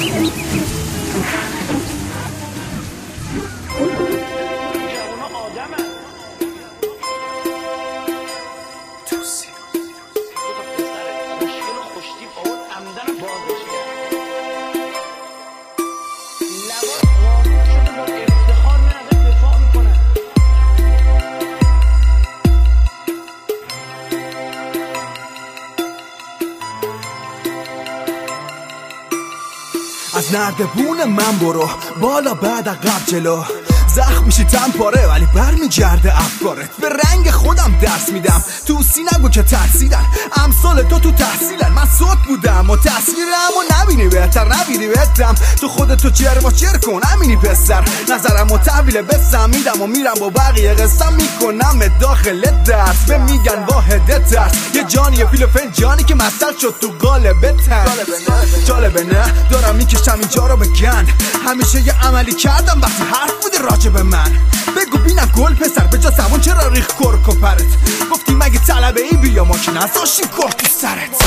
از نردبون من برو بالا بعد عقب جلو، زخم میشی تنپاره ولی برمیگرده افکارت. به رنگ خودم درس میدم توسی نگو که تحصیلن، امثال تو تحصیلن. من صوت بودم و تصویرم و نبینی بهتر نبینی بهتم. تو خودتو چر با چر کن امینی پسر، نظرم و تحویل بسم میدم و میرم با بقیه قسم میکنم داخل درس. به میگن واحد ترس یه جانی یه فیل فنجانی که مسل شد تو قالب تن. جالبه نه دارم میکشم اینجا رو بگن، همیشه یه عملی کردم وقتی حرف بوده راجب من. بگو بینم گل پسر به جا زبون چرا ریخ کرک و پرت. گفتی مگه طلبه ای بیا ما که نزاشی کار تو سرت.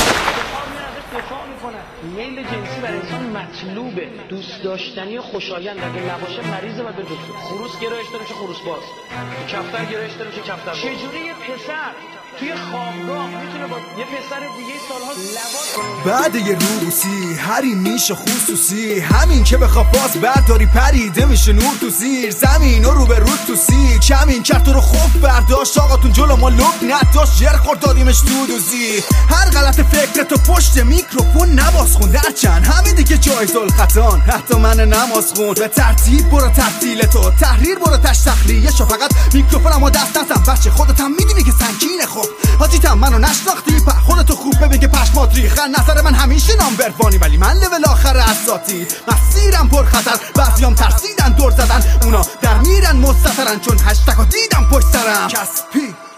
میل جنسی برای انسان مطلوبه، دوست داشتنی و خوشایند. اگه نباشه مریضه و به دکتر. خروس گرایش داره چه خروس باز، کفتر گرایش داره چه کفتر باز. چجوری یه پسر توی خوابگاه میتونه با یه پسر دیگه سالها لواط بعد یه روبوسی هری میشه خصوصی، همین که بخواب باز برداری پریده میشه نور تو زیر زمین و رو به رو تو سی. کمین کرد تو رو خوب برداشت آقاتون جلو ما لب نداشت، جر خورد دادیمش تو دوزی. هر غلط فکر تو پشت میکروفون نباز خون درچن، همین دیگه جایز الخطان. حتی من نماز خون به ترتیب برو ترتیل تو تحریر برو تش تخلیه شو. فقط میکروفونم و دست نزن بچه خودت هم میدونی که سنگینه. خب حاجیتم منو نشناختی پر خودتو خوب ببین که پشمات ریخه. نظر من همیشه نامبروانی ولی من لول آخر اساتید. مسیرم پر خطر بعضیام ترسیدن دور زدن، اونا در میرن مستترن چون هشتگو دیدم پشت سرم. کسپی